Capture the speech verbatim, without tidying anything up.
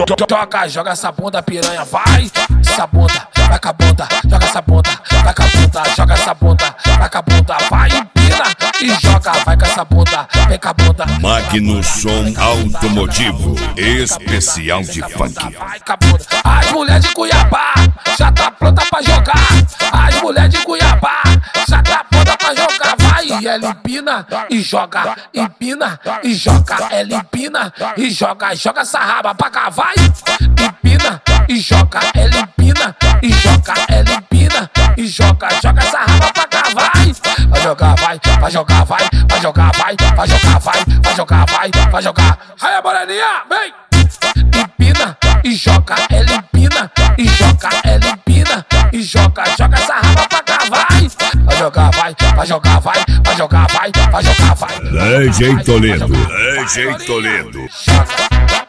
Joga, joga essa bunda, piranha, vai. Essa bunda, vai com a bunda. Joga essa bunda, vai com a bunda. Joga essa bunda, vai com a bunda. Vai, empina e joga, vai com essa bunda. Vem com a bunda. Magno Som Automotivo, especial de funk. Vai com a bunda. As mulher de Cuiabá já tá pronta pra jogar. As mulher de Cuiabá já tá pronta pra jogar. Vai, ela empina e joga, empina e joga. Ela empina e joga, joga essa raba pra cá, vai. Empina e joga, ela empina e joga, ela empina e joga, joga essa raba pra cá, vai. Vai jogar, vai, vai jogar, vai, vai jogar, vai, vai jogar, vai, vai jogar, vai, vai jogar. Aí, moreninha, vem. Empina e joga, ela empina e joga, ela empina e joga, joga essa raba pra cá, vai. Vai jogar, vai, vai jogar, vai, vai jogar, vai, vai jogar, vai. D J Toledo, D J Toledo. Joga.